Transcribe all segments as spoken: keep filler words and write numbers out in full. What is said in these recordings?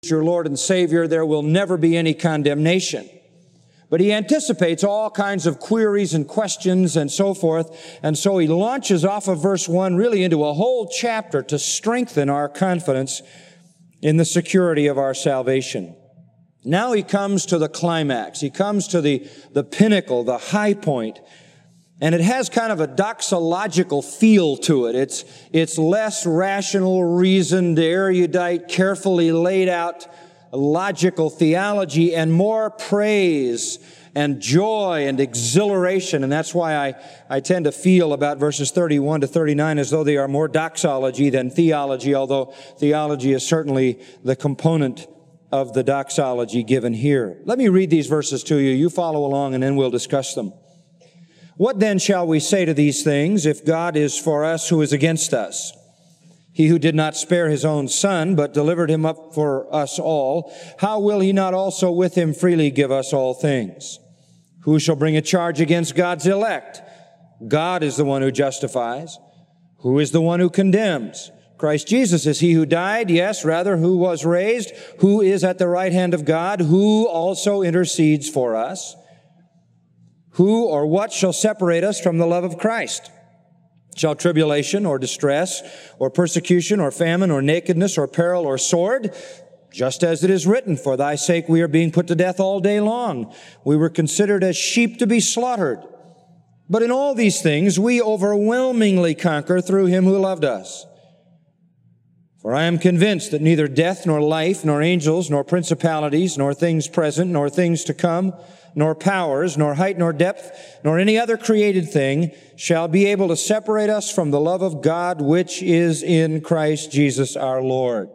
your Lord and Savior, there will never be any condemnation. But he anticipates all kinds of queries and questions and so forth. And so he launches off of verse one really into a whole chapter to strengthen our confidence in the security of our salvation. Now he comes to the climax. He comes to the, the pinnacle, the high point. And it has kind of a doxological feel to it. It's, it's less rational, reasoned, erudite, carefully laid out logical theology and more praise and joy and exhilaration. And that's why I, I tend to feel about verses thirty-one to thirty-nine as though they are more doxology than theology, although theology is certainly the component of the doxology given here. Let me read these verses to you. You follow along and then we'll discuss them. What then shall we say to these things? If God is for us, who is against us? He who did not spare his own son, but delivered him up for us all, how will he not also with him freely give us all things? Who shall bring a charge against God's elect? God is the one who justifies. Who is the one who condemns? Christ Jesus is he who died, yes, rather, who was raised, who is at the right hand of God, who also intercedes for us. Who or what shall separate us from the love of Christ? Shall tribulation or distress or persecution or famine or nakedness or peril or sword? Just as it is written, for thy sake we are being put to death all day long. We were considered as sheep to be slaughtered. But in all these things we overwhelmingly conquer through him who loved us. For I am convinced that neither death nor life, nor angels, nor principalities, nor things present, nor things to come, nor powers, nor height, nor depth, nor any other created thing shall be able to separate us from the love of God which is in Christ Jesus our Lord.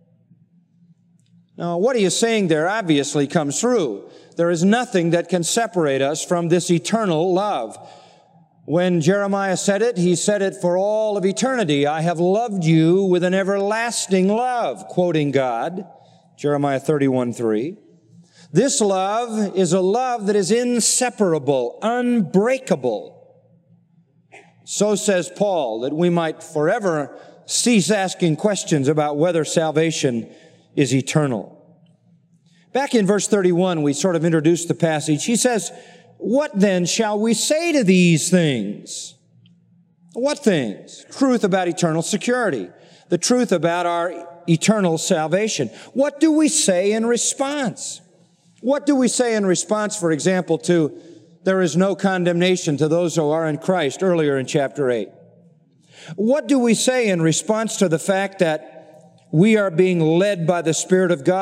Now, what he is saying there obviously comes through. There is nothing that can separate us from this eternal love. When Jeremiah said it, he said it for all of eternity. I have loved you with an everlasting love, quoting God, Jeremiah thirty-one three. This love is a love that is inseparable, unbreakable. So says Paul, that we might forever cease asking questions about whether salvation is eternal. Back in verse thirty-one, we sort of introduced the passage. He says, what then shall we say to these things? What things? Truth about eternal security. The truth about our eternal salvation. What do we say in response? What do we say in response, for example, to there is no condemnation to those who are in Christ earlier in chapter eight? What do we say in response to the fact that we are being led by the Spirit of God